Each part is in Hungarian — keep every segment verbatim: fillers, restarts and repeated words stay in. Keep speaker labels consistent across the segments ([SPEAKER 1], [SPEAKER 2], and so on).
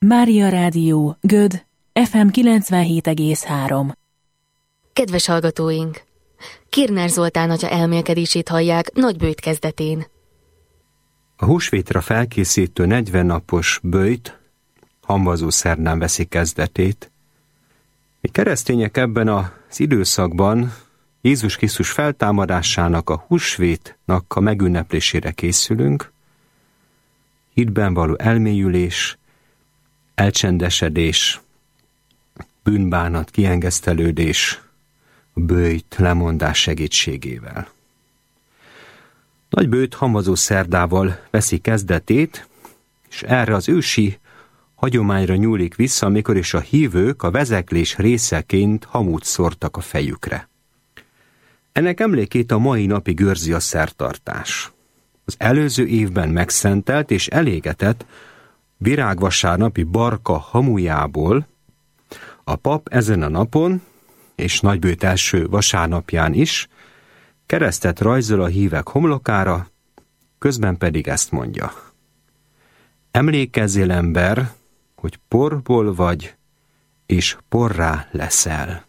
[SPEAKER 1] Mária Rádió, Göd, ef em kilencvenhét egész három.
[SPEAKER 2] Kedves hallgatóink! Kirner Zoltán atya elmélkedését hallják Nagyböjt kezdetén.
[SPEAKER 3] A húsvétra felkészítő negyven napos böjt hamvazó szerdán veszi kezdetét. Mi keresztények ebben az időszakban Jézus Krisztus feltámadásának, a húsvétnak a megünneplésére készülünk. Hitben való elmélyülés, elcsendesedés, bűnbánat, kiengesztelődés, a böjt, lemondás segítségével. Nagyböjt hamvazó szerdával veszi kezdetét, és erre az ősi hagyományra nyúlik vissza, amikor is a hívők a vezeklés részeként hamut szórtak a fejükre. Ennek emlékét a mai napig őrzi a szertartás. Az előző évben megszentelt és elégetett virágvasárnapi barka hamujából a pap ezen a napon, és Nagyböjt első vasárnapján is keresztet rajzol a hívek homlokára, közben pedig ezt mondja: emlékezzél, ember, hogy porból vagy, és porrá leszel.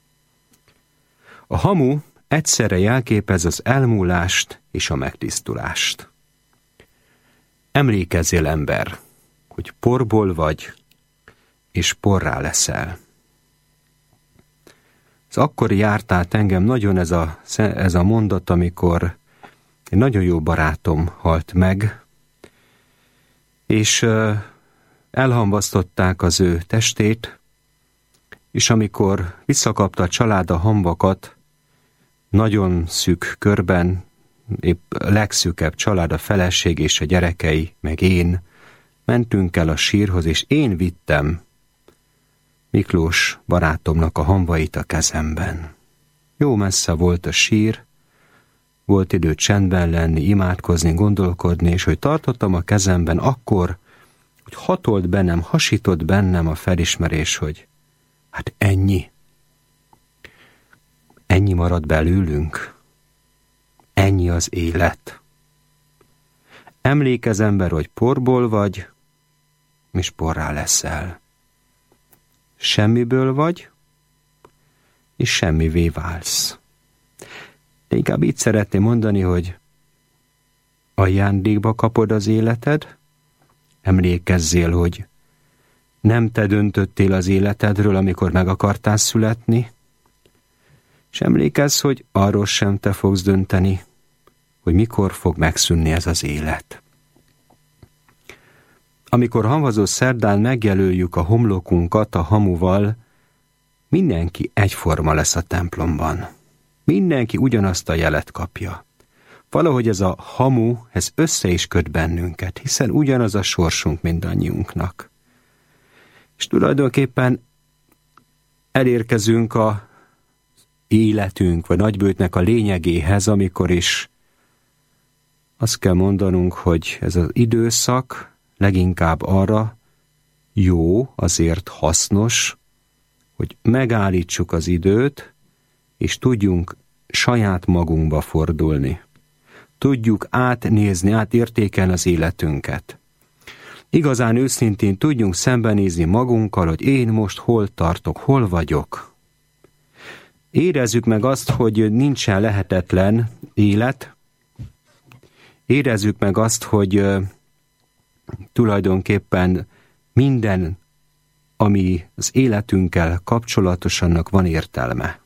[SPEAKER 3] A hamu egyszerre jelképez az elmúlást és a megtisztulást. Emlékezzél, ember, hogy porból vagy, és porrá leszel. Ez akkor járt át engem nagyon ez a, ez a mondat, amikor egy nagyon jó barátom halt meg, és uh, elhamvasztották az ő testét, és amikor visszakapta a család a hamvakat, nagyon szűk körben, épp legszűkebb család, a feleség és a gyerekei, meg én, mentünk el a sírhoz, és én vittem Miklós barátomnak a hamvait a kezemben. Jó messze volt a sír, volt idő csendben lenni, imádkozni, gondolkodni, és hogy tartottam a kezemben, akkor, hogy hatolt bennem, hasított bennem a felismerés, hogy hát ennyi. Ennyi marad belőlünk. Ennyi az élet. Emlékezz, ember, hogy porból vagy, és porrá leszel. Semmiből vagy, és semmivé válsz. De inkább így szeretném mondani, hogy ajándékba kapod az életed, emlékezzél, hogy nem te döntöttél az életedről, amikor meg akartál születni, és emlékezz, hogy arról sem te fogsz dönteni, hogy mikor fog megszűnni ez az élet. Amikor hamvazó szerdán megjelöljük a homlokunkat a hamuval, mindenki egyforma lesz a templomban. Mindenki ugyanazt a jelet kapja. Valahogy ez a hamu, ez össze is köt bennünket, hiszen ugyanaz a sorsunk mindannyiunknak. És tulajdonképpen elérkezünk a életünk, vagy Nagyböjtnek a lényegéhez, amikor is azt kell mondanunk, hogy ez az időszak leginkább arra jó, azért hasznos, hogy megállítsuk az időt, és tudjunk saját magunkba fordulni. Tudjuk átnézni, átértékelni az életünket. Igazán őszintén tudjunk szembenézni magunkkal, hogy én most hol tartok, hol vagyok. Érezzük meg azt, hogy nincsen lehetetlen élet. Érezzük meg azt, hogy uh, tulajdonképpen minden, ami az életünkkel kapcsolatos, annak van értelme.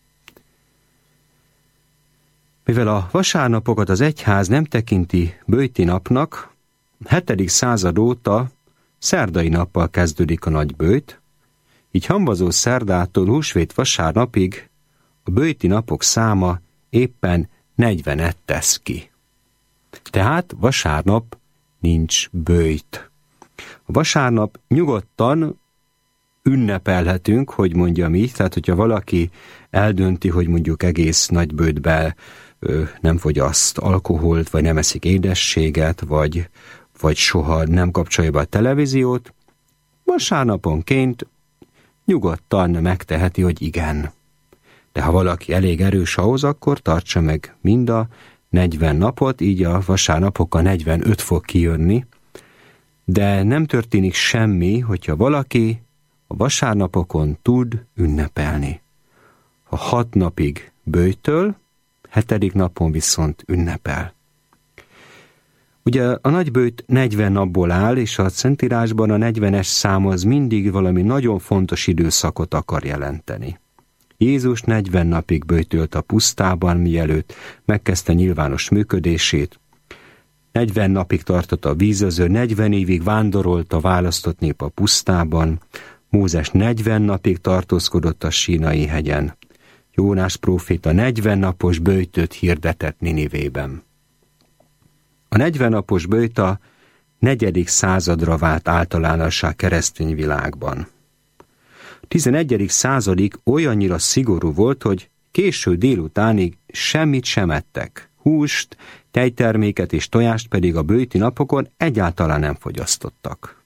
[SPEAKER 3] Mivel a vasárnapokat az egyház nem tekinti böjti napnak, hetedik század óta szerdai nappal kezdődik a nagyböjt, így hamvazó szerdától húsvét vasárnapig a böjti napok száma éppen negyvenet tesz ki. Tehát vasárnap nincs böjt. A vasárnap nyugodtan ünnepelhetünk, hogy mondjam így, tehát hogyha valaki eldönti, hogy mondjuk egész nagyböjtbe nem fogyaszt alkoholt, vagy nem eszik édességet, vagy, vagy soha nem kapcsolja be a televíziót, vasárnaponként nyugodtan megteheti, hogy igen. De ha valaki elég erős ahhoz, akkor tartsa meg mind a negyven napot, így a vasárnapok a negyvenöt fog kijönni, De nem történik semmi, hogyha valaki a vasárnapokon tud ünnepelni. Ha hat napig böjtöl, hetedik napon viszont ünnepel. Ugye a nagyböjt negyven napból áll, és a Szentírásban a negyvenes szám az mindig valami nagyon fontos időszakot akar jelenteni. Jézus negyven napig böjtölt a pusztában, mielőtt megkezdte nyilvános működését. negyven napig tartott a vízöző, negyven évig vándorolt a választott nép a pusztában. Mózes negyven napig tartózkodott a Sínai hegyen. Jónás próféta negyven napos böjtöt hirdetett Ninivében. A negyven napos böjt a negyedik századra vált általánossá keresztény világban. A tizenegyedik századig olyannyira szigorú volt, hogy késő délutánig semmit sem ettek. Húst, tejterméket és tojást pedig a böjti napokon egyáltalán nem fogyasztottak.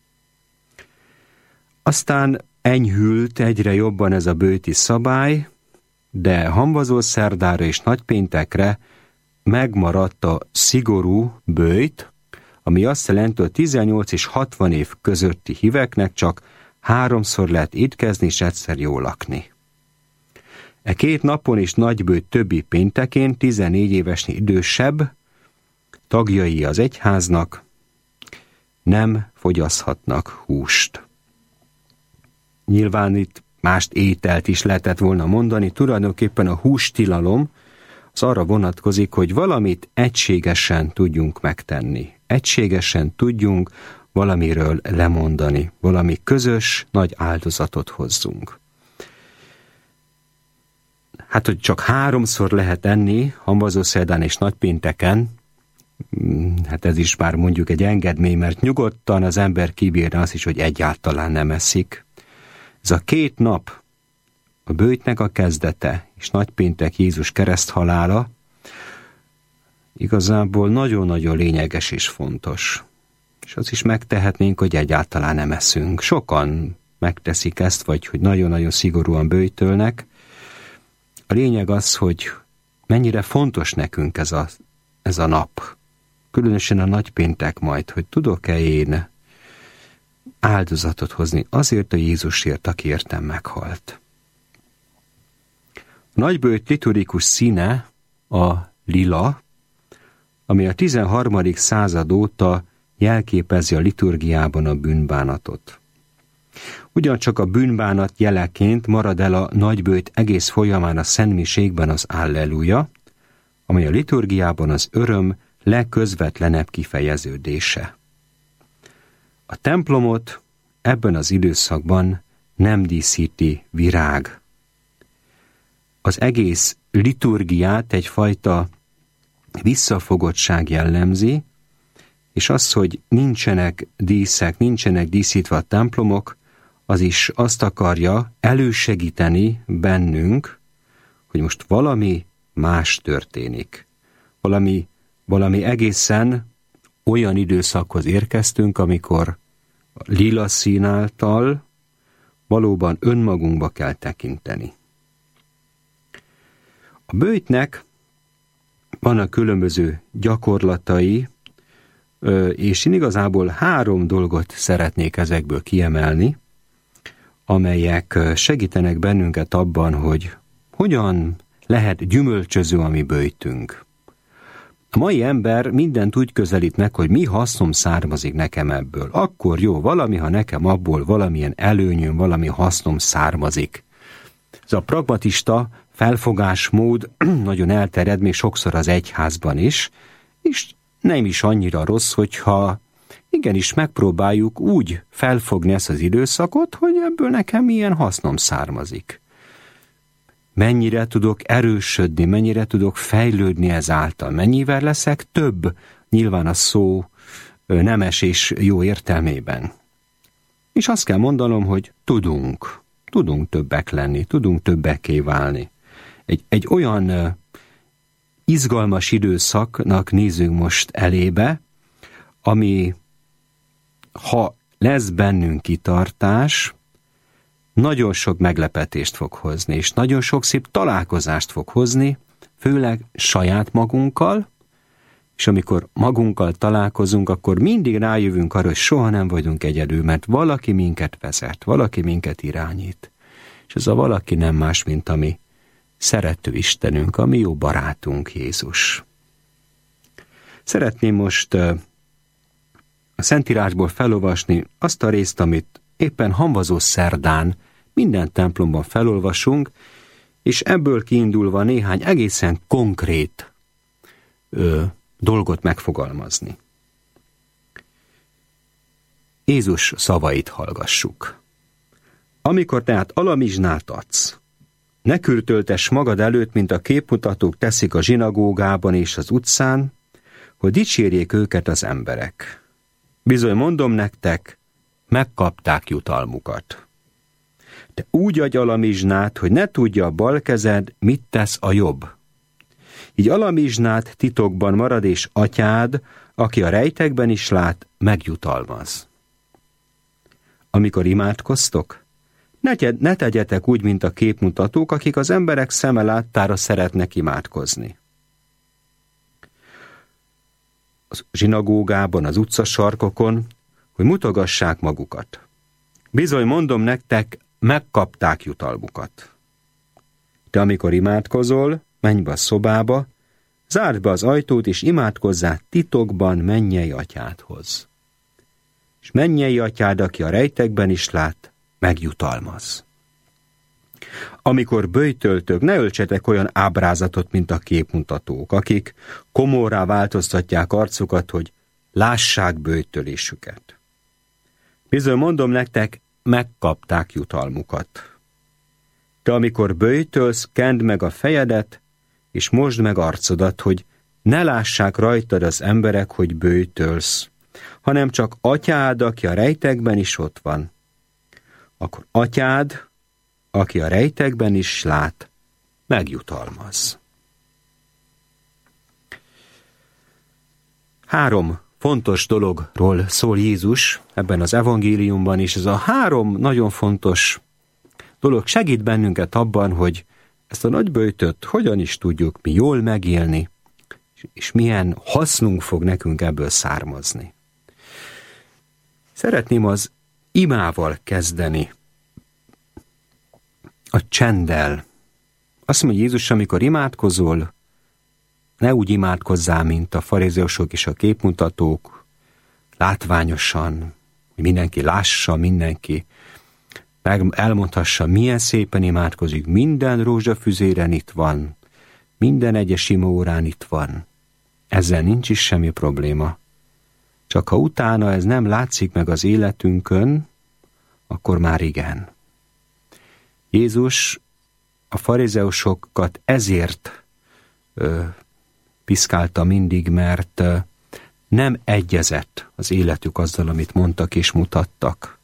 [SPEAKER 3] Aztán enyhült egyre jobban ez a böjti szabály, de hamvazó szerdára és nagypéntekre megmaradt a szigorú böjt, ami azt jelenti, hogy tizennyolc és hatvan év közötti híveknek csak háromszor lehet étkezni és egyszer jól lakni. E két napon is nagyböjt többi péntekén tizennégy évesnél idősebb tagjai az egyháznak nem fogyaszthatnak húst. Nyilván itt mást ételt is lehetett volna mondani, tulajdonképpen a hústilalom az arra vonatkozik, hogy valamit egységesen tudjunk megtenni. Egységesen tudjunk valamiről lemondani, valami közös, nagy áldozatot hozzunk. Hát, hogy csak háromszor lehet enni, hamvazószerdán és nagypénteken, hát ez is már mondjuk egy engedmény, mert nyugodtan az ember kibírna azt is, hogy egyáltalán nem eszik. Ez a két nap, a böjtnek a kezdete, és nagypéntek Jézus kereszthalála igazából nagyon-nagyon lényeges és fontos. És azt is megtehetnénk, hogy egyáltalán nem eszünk. Sokan megteszik ezt, vagy hogy nagyon-nagyon szigorúan böjtölnek. A lényeg az, hogy mennyire fontos nekünk ez a, ez a nap. Különösen a nagypéntek majd, hogy tudok-e én áldozatot hozni azért a Jézusért, aki értem meghalt. A nagyböjt liturgikus színe a lila, ami a tizenharmadik század óta jelképezi a liturgiában a bűnbánatot. Ugyancsak a bűnbánat jeleként marad el a nagyböjt egész folyamán a szentmiségben az Alleluja, amely a liturgiában az öröm legközvetlenebb kifejeződése. A templomot ebben az időszakban nem díszíti virág. Az egész liturgiát egyfajta visszafogottság jellemzi, és az, hogy nincsenek díszek, nincsenek díszítve a templomok, az is azt akarja elősegíteni bennünk, hogy most valami más történik. Valami, valami egészen olyan időszakhoz érkeztünk, amikor a lila szín által valóban önmagunkba kell tekinteni. A böjtnek vannak különböző gyakorlatai, és én igazából három dolgot szeretnék ezekből kiemelni, amelyek segítenek bennünket abban, hogy hogyan lehet gyümölcsöző a mi böjtünk. A mai ember mindent úgy közelít meg, hogy mi hasznom származik nekem ebből. Akkor jó, valami, ha nekem abból valamilyen előnyöm, valami hasznom származik. Ez a pragmatista felfogásmód nagyon elterjed még sokszor az egyházban is, és nem is annyira rossz, hogyha igenis megpróbáljuk úgy felfogni ezt az időszakot, hogy ebből nekem milyen hasznom származik. Mennyire tudok erősödni, mennyire tudok fejlődni ezáltal, mennyivel leszek több, nyilván a szó nemes és jó értelmében. És azt kell mondanom, hogy tudunk, tudunk többek lenni, tudunk többeké válni. Egy, egy olyan uh, izgalmas időszaknak nézünk most elébe, ami, ha lesz bennünk kitartás, nagyon sok meglepetést fog hozni, és nagyon sok szép találkozást fog hozni, főleg saját magunkkal, és amikor magunkkal találkozunk, akkor mindig rájövünk arra, hogy soha nem vagyunk egyedül, mert valaki minket vezet, valaki minket irányít. És ez a valaki nem más, mint a mi szerető Istenünk, a mi jó barátunk Jézus. Szeretném most a Szentírásból felolvasni azt a részt, amit éppen hamvazó szerdán minden templomban felolvasunk, és ebből kiindulva néhány egészen konkrét ö, dolgot megfogalmazni. Jézus szavait hallgassuk. Amikor tehát alamizsnát adsz, ne kürtöltess magad előtt, mint a képmutatók teszik a zsinagógában és az utcán, hogy dicsérjék őket az emberek. Bizony mondom nektek, megkapták jutalmukat. Te úgy adj alamizsnát, hogy ne tudja a bal kezed, mit tesz a jobb. Így alamizsnát titokban marad, és atyád, aki a rejtekben is lát, megjutalmaz. Amikor imádkoztok, ne, ne tegyetek úgy, mint a képmutatók, akik az emberek szeme láttára szeretnek imádkozni. A zsinagógában, az utcasarkokon, hogy mutogassák magukat. Bizony mondom nektek, megkapták jutalmukat. De amikor imádkozol, menj be a szobába, zárd be az ajtót, és imádkozzál titokban mennyei atyádhoz. És mennyei atyád, aki a rejtekben is lát, megjutalmaz. Amikor böjtöltök, ne öltsetek olyan ábrázatot, mint a képmutatók, akik komorrá változtatják arcukat, hogy lássák böjtölésüket. Bizony mondom nektek, megkapták jutalmukat. De amikor böjtölsz, kend meg a fejedet, és mosd meg arcodat, hogy ne lássák rajtad az emberek, hogy böjtölsz, hanem csak atyád, aki a rejtekben is ott van. Akkor atyád, aki a rejtekben is lát, megjutalmaz. Három fontos dologról szól Jézus ebben az evangéliumban, és ez a három nagyon fontos dolog segít bennünket abban, hogy ezt a nagyböjtöt hogyan is tudjuk mi jól megélni, és milyen hasznunk fog nekünk ebből származni. Szeretném az imával kezdeni, a csenddel. Azt mondja Jézus, amikor imádkozol, ne úgy imádkozzál, mint a farizeusok és a képmutatók, látványosan, hogy mindenki lássa, mindenki elmondhassa, milyen szépen imádkozik, minden rózsafüzéren itt van, minden egyes imaórán itt van. Ezzel nincs is semmi probléma. Csak ha utána ez nem látszik meg az életünkön, akkor már igen. Jézus a farizeusokat ezért ö, piszkálta mindig, mert ö, nem egyezett az életük azzal, amit mondtak és mutattak.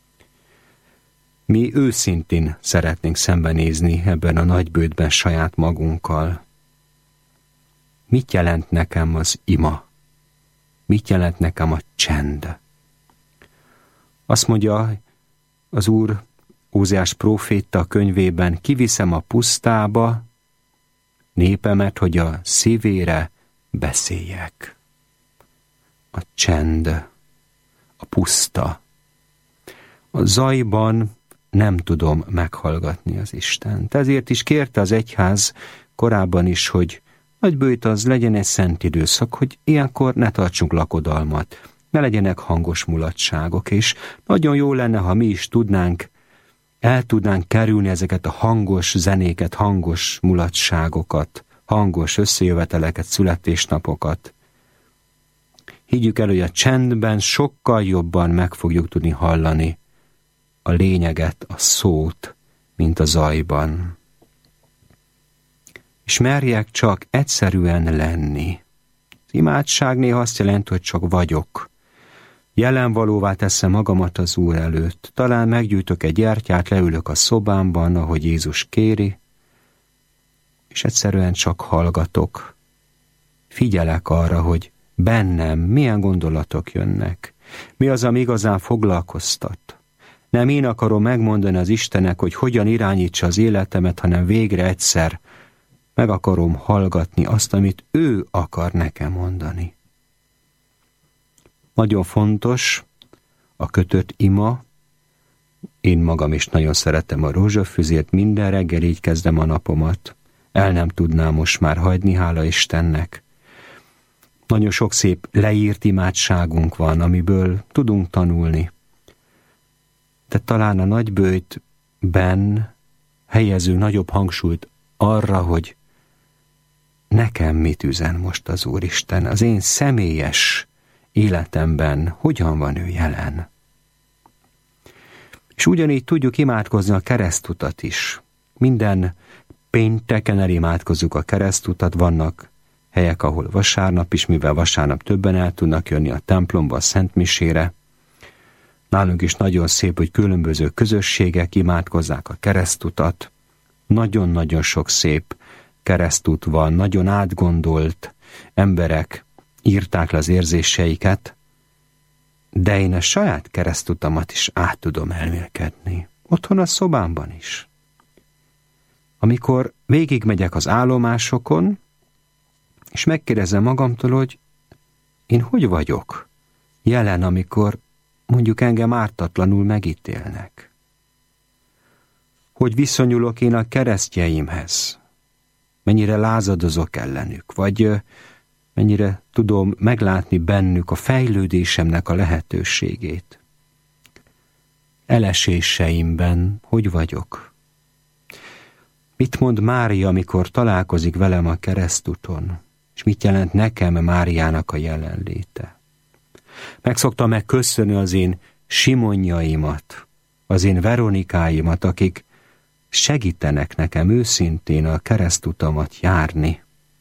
[SPEAKER 3] Mi őszintén szeretnénk szembenézni ebben a nagybőtben saját magunkkal. Mit jelent nekem az ima? Mit jelent nekem a csend? Azt mondja az Úr Ózeás próféta könyvében, kiviszem a pusztába népemet, hogy a szívére beszéljek. A csend, a puszta. A zajban nem tudom meghallgatni az Istent. Ezért is kérte az egyház korábban is, hogy nagybőjt az legyen egy szent időszak, hogy ilyenkor ne tartsunk lakodalmat, ne legyenek hangos mulatságok, és nagyon jó lenne, ha mi is tudnánk, el tudnánk kerülni ezeket a hangos zenéket, hangos mulatságokat, hangos összejöveteleket, születésnapokat. Higgyük el, hogy a csendben sokkal jobban meg fogjuk tudni hallani a lényeget, a szót, mint a zajban. És merjek csak egyszerűen lenni. Az imádság néha azt jelenti, hogy csak vagyok. Jelenvalóvá teszem magamat az Úr előtt. Talán meggyújtok egy gyertyát, leülök a szobámban, ahogy Jézus kéri, és egyszerűen csak hallgatok. Figyelek arra, hogy bennem milyen gondolatok jönnek. Mi az, ami igazán foglalkoztat. Nem én akarom megmondani az Istennek, hogy hogyan irányítsa az életemet, hanem végre egyszer meg akarom hallgatni azt, amit ő akar nekem mondani. Nagyon fontos a kötött ima. Én magam is nagyon szeretem a rózsafüzét, minden reggel így kezdem a napomat. El nem tudnám most már hagyni, hála Istennek. Nagyon sok szép leírt imádságunk van, amiből tudunk tanulni. De talán a nagyböjtben helyezünk nagyobb hangsúlyt arra, hogy nekem mit üzen most az Úristen, az én személyes életemben hogyan van ő jelen. És ugyanígy tudjuk imádkozni a keresztutat is. Minden pénteken elimádkozzuk a keresztutat, vannak helyek, ahol vasárnap is, mivel vasárnap többen el tudnak jönni a templomba, a szentmisére. Nálunk is nagyon szép, hogy különböző közösségek imádkozzák a keresztutat. Nagyon-nagyon sok szép keresztút van, nagyon átgondolt emberek írták le az érzéseiket, de én a saját keresztutamat is át tudom elmélkedni. Otthon a szobámban is. Amikor végigmegyek az állomásokon, és megkérdezem magamtól, hogy én hogy vagyok jelen, amikor mondjuk engem ártatlanul megítélnek. Hogy viszonyulok én a keresztjeimhez, mennyire lázadozok ellenük, vagy mennyire tudom meglátni bennük a fejlődésemnek a lehetőségét. Eleséseimben hogy vagyok? Mit mond Mária, amikor találkozik velem a keresztúton? És mit jelent nekem Máriának a jelenléte? Meg szoktam megköszönni az én Simonjaimat, az én Veronikáimat, akik segítenek nekem őszintén a keresztutamat járni.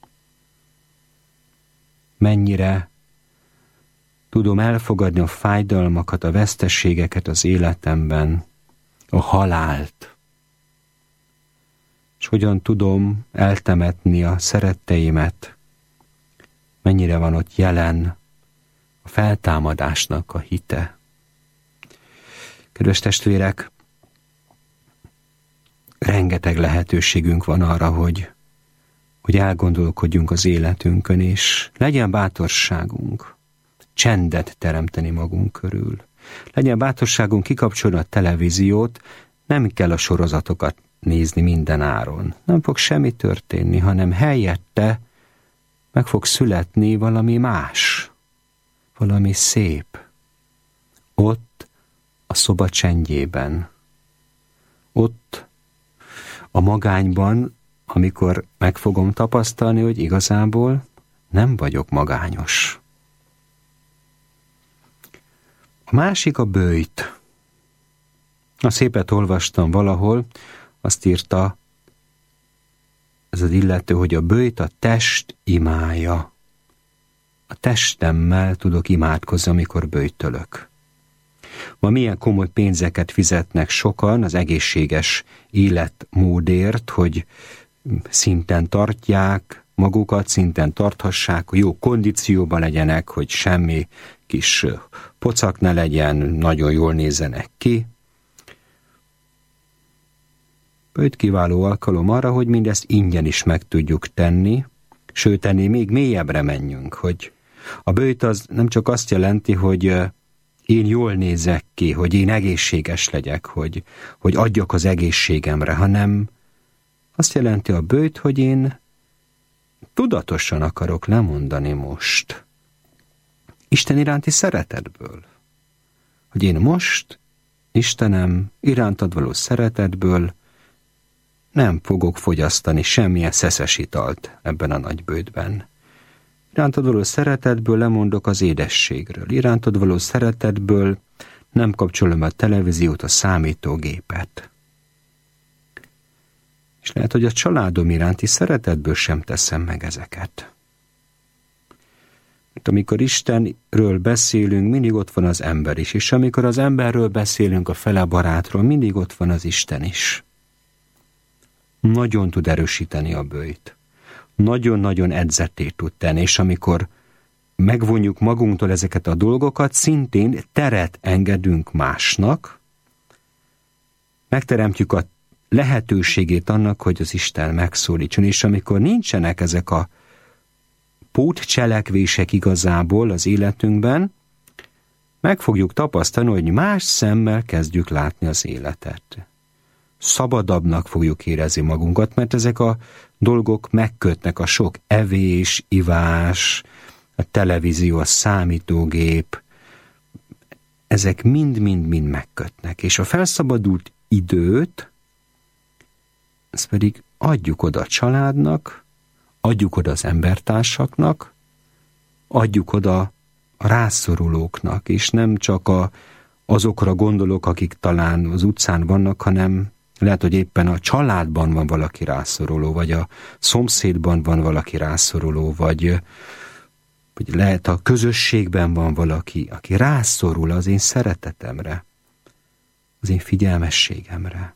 [SPEAKER 3] Mennyire tudom elfogadni a fájdalmakat, a veszteségeket az életemben, a halált, és hogyan tudom eltemetni a szeretteimet, mennyire van ott jelen a feltámadásnak a hite. Kedves testvérek, rengeteg lehetőségünk van arra, hogy, hogy elgondolkodjunk az életünkön, és legyen bátorságunk csendet teremteni magunk körül. Legyen bátorságunk kikapcsolni a televíziót, nem kell a sorozatokat nézni minden áron. Nem fog semmi történni, hanem helyette meg fog születni valami más, valami szép. Ott a szoba csendjében, ott a magányban, amikor meg fogom tapasztalni, hogy igazából nem vagyok magányos. A másik a böjt. A szépet olvastam valahol, azt írta ez az illető, hogy a böjt a test imája. A testemmel tudok imádkozni, amikor böjtölök. Ma milyen komoly pénzeket fizetnek sokan az egészséges életmódért, hogy szinten tartják magukat, szinten tarthassák, hogy jó kondícióban legyenek, hogy semmi kis pocak ne legyen, nagyon jól nézzenek ki. Böjt kiváló alkalom arra, hogy mindezt ingyen is meg tudjuk tenni, sőt, ennél még mélyebbre menjünk, hogy a böjt az nem csak azt jelenti, hogy én jól nézek ki, hogy én egészséges legyek, hogy, hogy adjak az egészségemre, hanem azt jelenti a böjt, hogy én tudatosan akarok lemondani most Isten iránti szeretetből. Hogy én most Istenem irántad való szeretetből nem fogok fogyasztani semmilyen szeszes italt ebben a nagyböjtben. Irántad való szeretetből lemondok az édességről. Irántad való szeretetből nem kapcsolom a televíziót, a számítógépet. És lehet, hogy a családom iránti szeretetből sem teszem meg ezeket. Mert amikor Istenről beszélünk, mindig ott van az ember is, és amikor az emberről beszélünk, a fele barátról, mindig ott van az Isten is. Nagyon tud erősíteni a böjt. Nagyon-nagyon edzetté tud tenni, és amikor megvonjuk magunktól ezeket a dolgokat, szintén teret engedünk másnak, megteremtjük a lehetőségét annak, hogy az Isten megszólítson. És amikor nincsenek ezek a pótcselekvések igazából az életünkben, meg fogjuk tapasztalni, hogy más szemmel kezdjük látni az életet. Szabadabbnak fogjuk érezni magunkat, mert ezek a dolgok megkötnek, a sok evés, ivás, a televízió, a számítógép, ezek mind-mind-mind megkötnek. És a felszabadult időt, ezt pedig adjuk oda a családnak, adjuk oda az embertársaknak, adjuk oda a rászorulóknak, és nem csak a, azokra gondolok, akik talán az utcán vannak, hanem lehet, hogy éppen a családban van valaki rászoruló, vagy a szomszédban van valaki rászoruló, vagy, vagy lehet a közösségben van valaki, aki rászorul az én szeretetemre, az én figyelmességemre.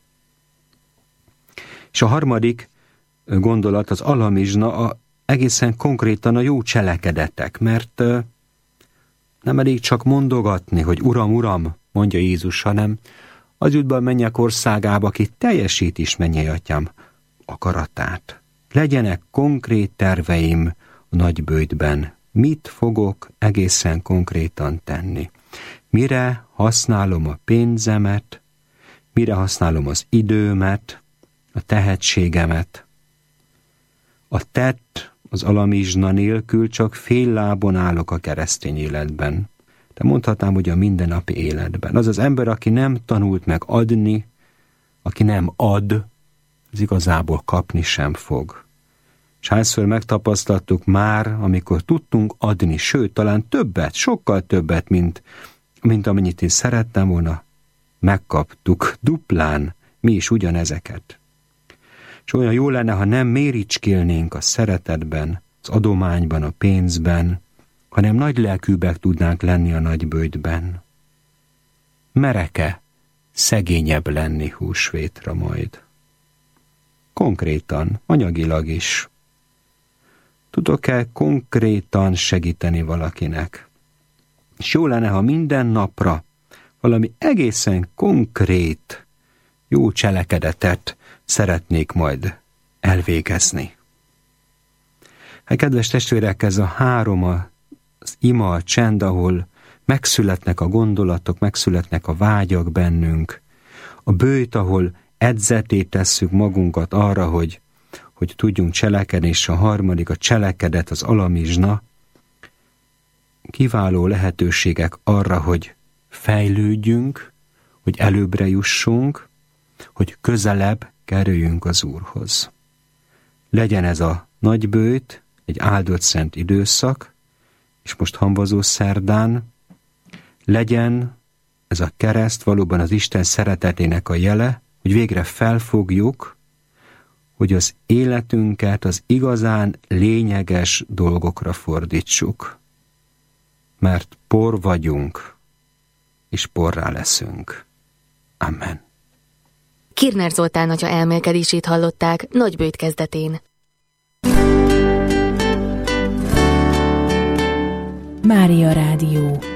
[SPEAKER 3] És a harmadik gondolat, az alamizsna, a, egészen konkrétan a jó cselekedetek, mert nem elég csak mondogatni, hogy Uram, Uram, mondja Jézus, hanem az jut be a mennyek országába, aki teljesít is, mennyei atyám akaratát. Legyenek konkrét terveim a nagyböjtben. Mit fogok egészen konkrétan tenni? Mire használom a pénzemet? Mire használom az időmet? A tehetségemet? A tett, az alamizsna nélkül csak fél lábon állok a keresztény életben. De mondhatnám, hogy a mindennapi életben. Az az ember, aki nem tanult meg adni, aki nem ad, az igazából kapni sem fog. És hányszor megtapasztaltuk már, amikor tudtunk adni, sőt, talán többet, sokkal többet, mint, mint amennyit én szerettem volna, megkaptuk duplán, mi is ugyanezeket. És olyan jó lenne, ha nem méricskélnénk a szeretetben, az adományban, a pénzben, hanem nagy lelkűbbek tudnánk lenni a nagyböjtben. Mereke szegényebb lenni húsvétra majd? Konkrétan, anyagilag is. Tudok-e konkrétan segíteni valakinek? És jó lenne, ha minden napra valami egészen konkrét, jó cselekedetet szeretnék majd elvégezni. Hát, kedves testvérek, ez a három, az ima, a csend, ahol megszületnek a gondolatok, megszületnek a vágyak bennünk, a böjt, ahol edzetté tesszük magunkat arra, hogy, hogy tudjunk cselekedni, és a harmadik, a cselekedet, az alamizsna, kiváló lehetőségek arra, hogy fejlődjünk, hogy előbbre jussunk, hogy közelebb kerüljünk az Úrhoz. Legyen ez a nagyböjt, egy áldott szent időszak, és most hamvazó szerdán, legyen ez a kereszt valóban az Isten szeretetének a jele, hogy végre felfogjuk, hogy az életünket az igazán lényeges dolgokra fordítsuk. Mert por vagyunk, és porrá leszünk. Amen.
[SPEAKER 2] Kirner Zoltán atya elmélkedését hallották nagyböjt kezdetén.
[SPEAKER 1] Mária Rádió.